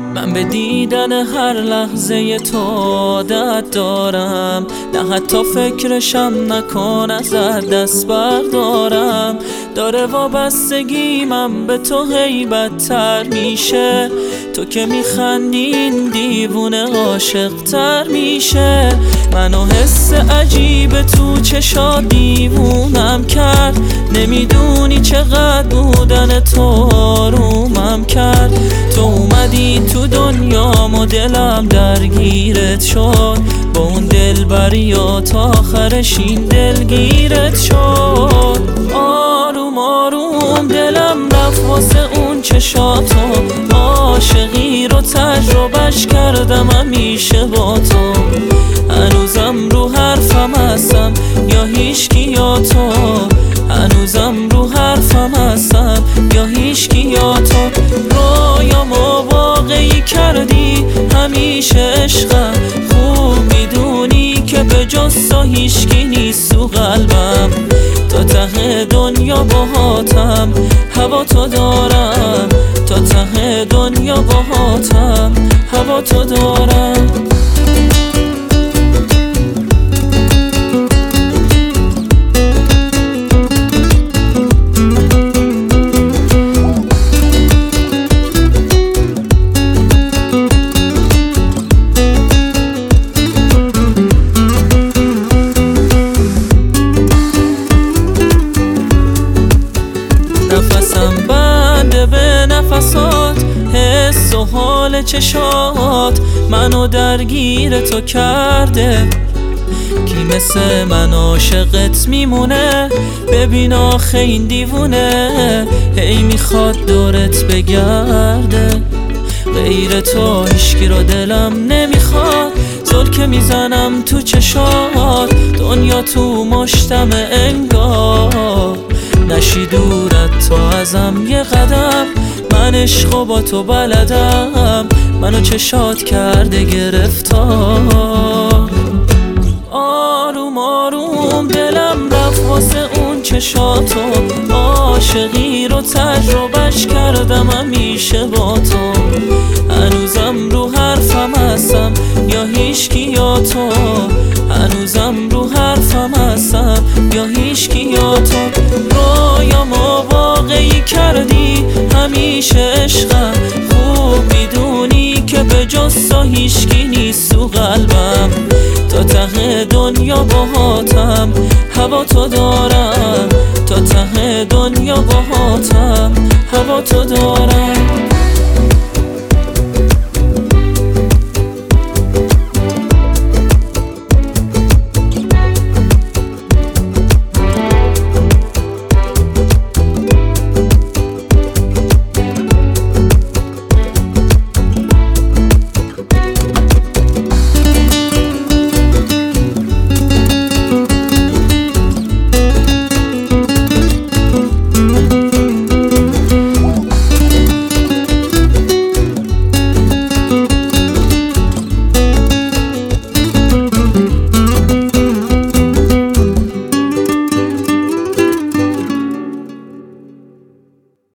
من به دیدن هر لحظه تو عادت دارم، نه حتی فکرشم نکن ازت دست بردارم. داره وابستگیمم به تو هی بدتر میشه، تو که میخندین دیوونه عاشق تر میشه. منو حس عجیب تو چشات دیوونم کرد، نمیدونی چقدر بودن تو آرومم کرد. تو اومدی تو دنیام و دلم درگیرت شد، با اون دلبریات آخرش این دلگیرت شد. آروم آروم دلم رفت واسه اون چشاتو، عاشقی رو تجربهش کردم همیشه با تو. هنوزم رو حرفم هستم یا هیچکی یا تو، هنوزم رو حرفم هستم یا هیچکی یا تو. رویامو واقعی کردی همیشه عشقم، خوب میدونی که به جز تو هیچکی نیست تو قلبم. تا ته دنیا باهاتم هوا تو دارم، تا ته دنیا باهاتم هوا تو دارم. نفسم بنده به نفسات، حس و حال چشات منو درگیر تو کرده. کی مثل من عاشقت میمونه؟ ببین آخه این دیوونه هی میخواد دورت بگرده. غیر تو هیچکی رو دلم نمیخواد، زل که میزنم تو چشات دنیا تو مشتم انگار. نشی دورت تو ازم یه قدم، من عشقو با تو بلدم، منو چشات کرده گرفتار. آروم آروم دلم رفت واسه اون چشاتو، عاشقی رو تجربهش کردم همیشه با تو. هنوزم رو حرفم هستم یا هیچکی یا تو، هنوزم رو حرفم هستم یا هیچکی یا تو. رویامو واقعی کردی همیشه عشقم، خوب میدونی که به جز تو هیچکی نیست تو قلبم. تا ته دنیا باهاتم هوا تو دارم، تا ته دنیا باهاتم هوا تو دارم.